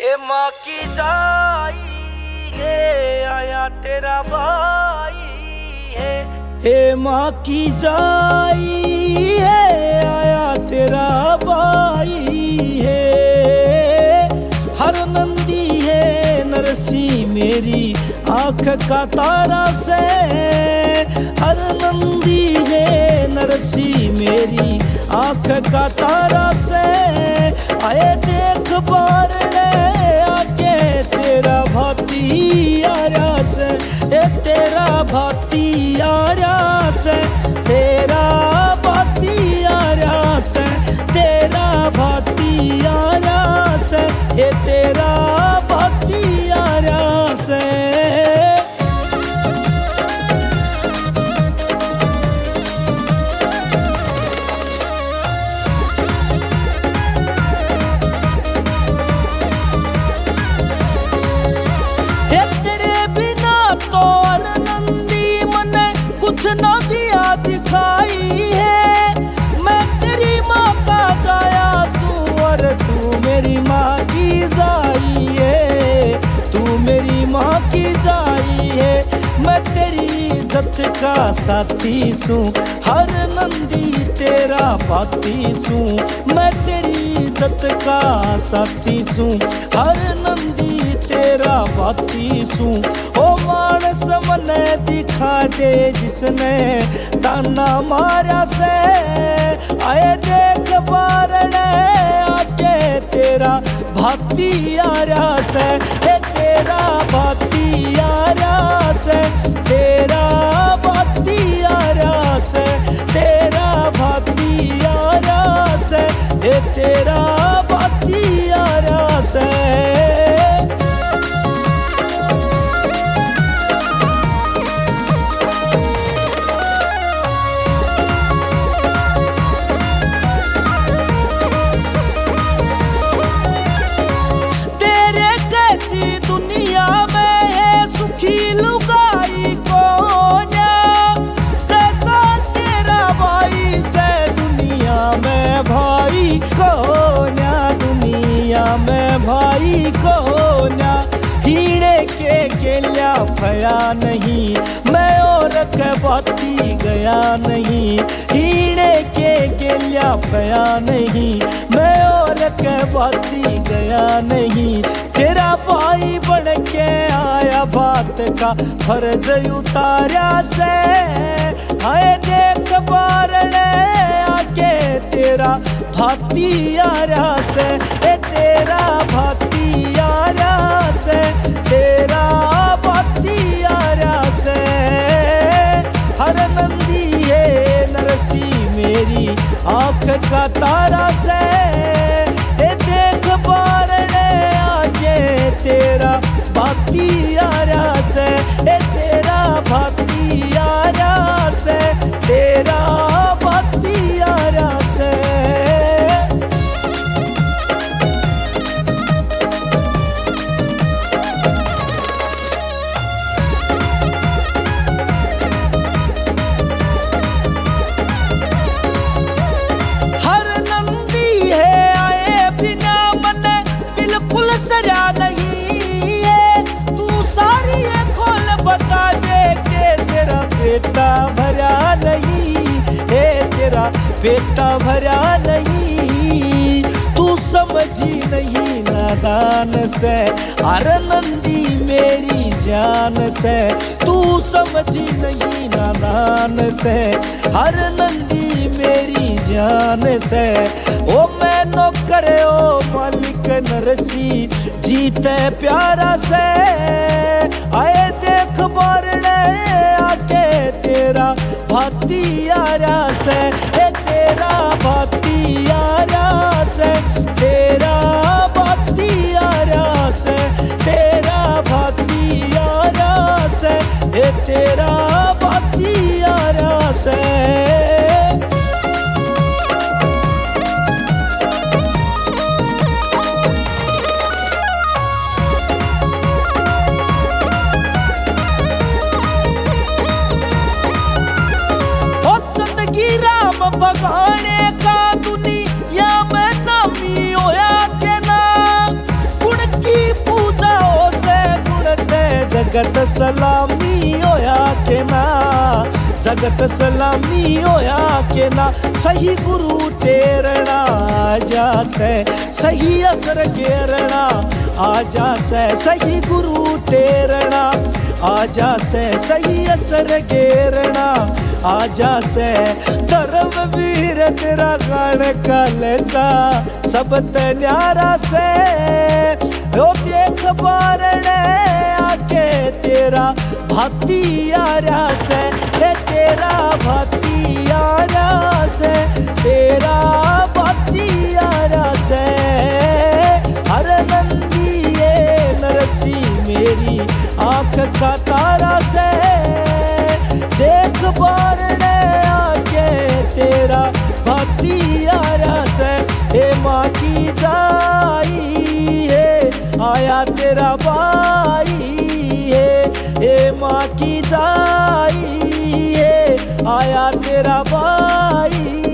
माँ की जाई है आया तेरा भाई है। हे माँ की जाई है आया तेरा भाई है। हर नंदी है नरसी मेरी आँख का तारा से। हर नंदी है नरसी मेरी आँख का तारा से। आए देख बार आके तेरा भाती आया से। तेरा भाती आया से। तेरा भाती आया से। तेरा भाती आया से। तेरा भाती आया से। कुछ न दिया दिखाई है। मैं तेरी माँ का जाया सुअर तू मेरी माँ की जाई है। तू मेरी माँ की जाई है। मैं तेरी इज्जत का साथी सूं हर नंदी तेरा भाती सूं। मैं तेरी इज्जत का साथी सूं हर नंदी तेरा भाती सूं। ओ मानस मने दिखा दे जिसने ताना मारा से। आए देख बारने आके तेरा भाती आया से। तेरा भाती आया से। तेरा भाती आया से। तेरा भाती आया से। तेरा भाती आया से। भाई को ना हीड़े के गेल्या भया नहीं। मैं और के बाती गया नहीं। हीड़े के गेल्या भया नहीं। मैं और के बाती गया नहीं। तेरा भाई बन के आया बात का फर्ज उतारा से। आए देख बारने आके तेरा भाती आया से। तेरा भाती आया से। तेरा भाती आया से। हर नंदी है नरसी मेरी आँख का तारा से। देख बारने आके तेरा भाती आया से। तेरा भाती आया से। तेरा भाती आया से। सजा नहीं है तू सारी ये खोल बता दे के तेरा पेटा भरा नहीं है। तेरा पेटा भरा नहीं। तू समझी नहीं नादान से हर नंदी मेरी जान से। तू समझी नहीं नादान से हर नंदी मेरी जान से। ओ मैं नौकर ओ मालिक नरसी जीते प्यारा से। आए देख बारने आके तेरा भाती आया से। तेरा भाती आया से। तेरा भाती आया से। तेरा भाती आया से। तेरा भाती आया से। बगाने का दुनिया में नामी होया के ना। गुण की जगत सलामी होया के ना, जगत सलामी होया के ना। सही गुरु टेरना आजा से, सही असर घेरना आजा से, सही गुरु टेरना आजा से, सही असर घेरना आजा से। धर्मवीर तेरा गान कलसा सब न्यारा से, ओ देख बारने आके तेरा भक्ति आरा से, तेरा भक्ति आरा से, तेरा भक्ति आरा से। हर नंदिए नरसी मेरी आंख का तारा से, देख बारने आके तेरा भक्ति आरा से। हे माँ की जाई है आया तेरा भाई है, हे माँ की जाई है आया तेरा भाई।